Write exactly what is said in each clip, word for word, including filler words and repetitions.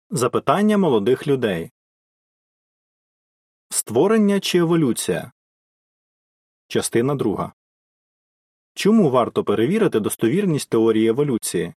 Запитання молодих людей. Створення чи еволюція? Частина друга. Чому варто перевірити достовірність теорії еволюції?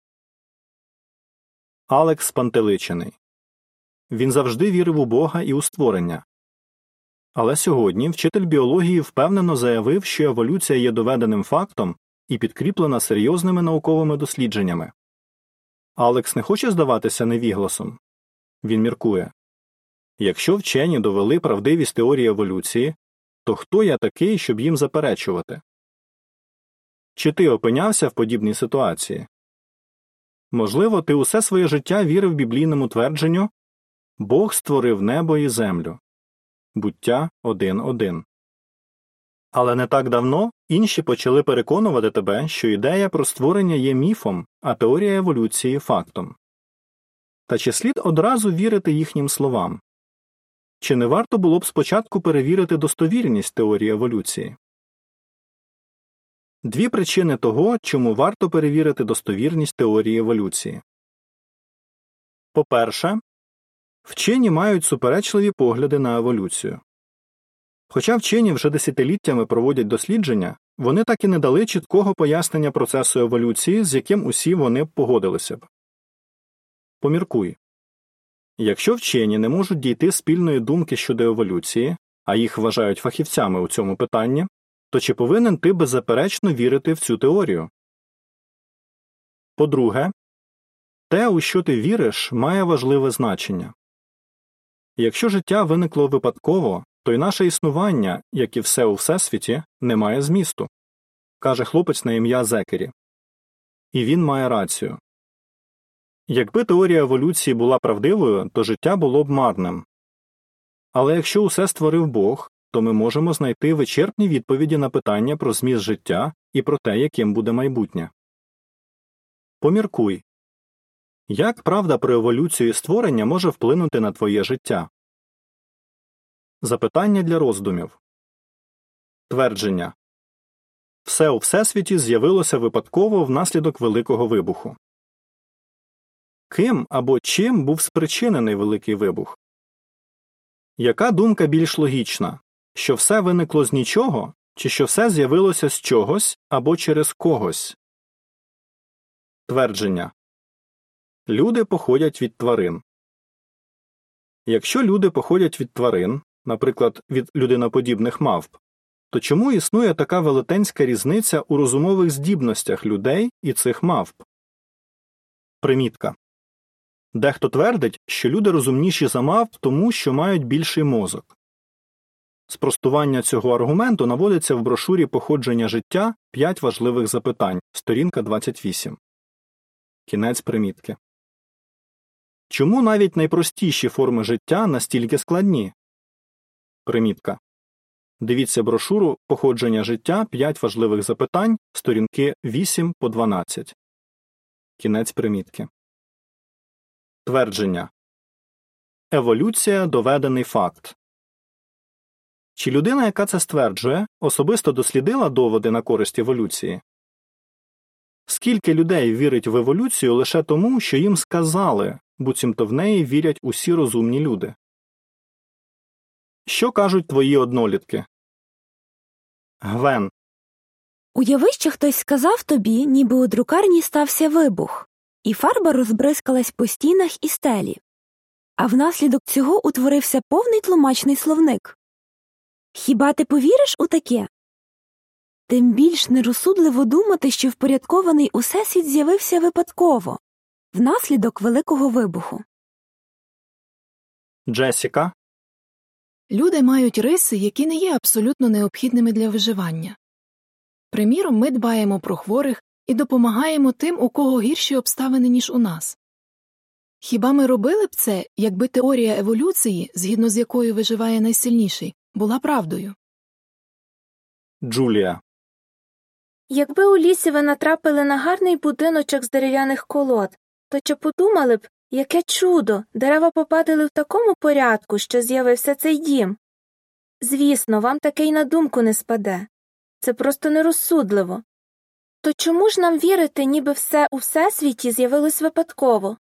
Алекс спантеличений. Він завжди вірив у Бога і у створення. Але сьогодні вчитель біології впевнено заявив, що еволюція є доведеним фактом і підкріплена серйозними науковими дослідженнями. Алекс не хоче здаватися невігласом. Він міркує. Якщо вчені довели правдивість теорії еволюції, то хто я такий, щоб їм заперечувати? Чи ти опинявся в подібній ситуації? Можливо, ти усе своє життя вірив біблійному твердженню «Бог створив небо і землю». Буття один один. Але не так давно інші почали переконувати тебе, що ідея про створення є міфом, а теорія еволюції – фактом. Та чи слід одразу вірити їхнім словам? Чи не варто було б спочатку перевірити достовірність теорії еволюції? Дві причини того, чому варто перевірити достовірність теорії еволюції. По-перше, вчені мають суперечливі погляди на еволюцію. Хоча вчені вже десятиліттями проводять дослідження, вони так і не дали чіткого пояснення процесу еволюції, з яким усі вони б погодилися б. Поміркуй. Якщо вчені не можуть дійти спільної думки щодо еволюції, а їх вважають фахівцями у цьому питанні, то чи повинен ти беззаперечно вірити в цю теорію? По-друге, те, у що ти віриш, має важливе значення. Якщо життя виникло випадково, то й наше існування, як і все у Всесвіті, не має змісту, каже хлопець на ім'я Зекері. І він має рацію. Якби теорія еволюції була правдивою, то життя було б марним. Але якщо усе створив Бог, то ми можемо знайти вичерпні відповіді на питання про зміст життя і про те, яким буде майбутнє. Поміркуй. Як правда про еволюцію і створення може вплинути на твоє життя? Запитання для роздумів. Твердження. Все у Всесвіті з'явилося випадково внаслідок Великого вибуху. Ким або чим був спричинений Великий вибух? Яка думка більш логічна? Що все виникло з нічого, чи що все з'явилося з чогось або через когось? Твердження. Люди походять від тварин. Якщо люди походять від тварин, наприклад, від людиноподібних мавп, то чому існує така велетенська різниця у розумових здібностях людей і цих мавп? Примітка. Дехто твердить, що люди розумніші за мавп тому, що мають більший мозок. Спростування цього аргументу наводиться в брошурі «Походження життя. П'ять важливих запитань», сторінка двадцять вісім. Кінець примітки. Чому навіть найпростіші форми життя настільки складні? Примітка. Дивіться брошуру «Походження життя. П'ять важливих запитань», сторінки вісім по дванадцять. Кінець примітки. Твердження. Еволюція – доведений факт. Чи людина, яка це стверджує, особисто дослідила доводи на користь еволюції? Скільки людей вірить в еволюцію лише тому, що їм сказали, буцімто в неї вірять усі розумні люди? Що кажуть твої однолітки? Гвен. Уяви, що хтось сказав тобі, ніби у друкарні стався вибух, і фарба розбризкалась по стінах і стелі. А внаслідок цього утворився повний тлумачний словник. Хіба ти повіриш у таке? Тим більш нерозсудливо думати, що впорядкований усесвіт з'явився випадково, внаслідок Великого вибуху. Джесіка. Люди мають риси, які не є абсолютно необхідними для виживання. Приміром, ми дбаємо про хворих і допомагаємо тим, у кого гірші обставини, ніж у нас. Хіба ми робили б це, якби теорія еволюції, згідно з якою виживає найсильніший, була правдою? Джулія. Якби у лісі ви натрапили на гарний будиночок з дерев'яних колод, то чи подумали б, яке чудо, дерева попадали в такому порядку, що з'явився цей дім? Звісно, вам таке й на думку не спаде. Це просто нерозсудливо. То чому ж нам вірити, ніби все у Всесвіті з'явилось випадково?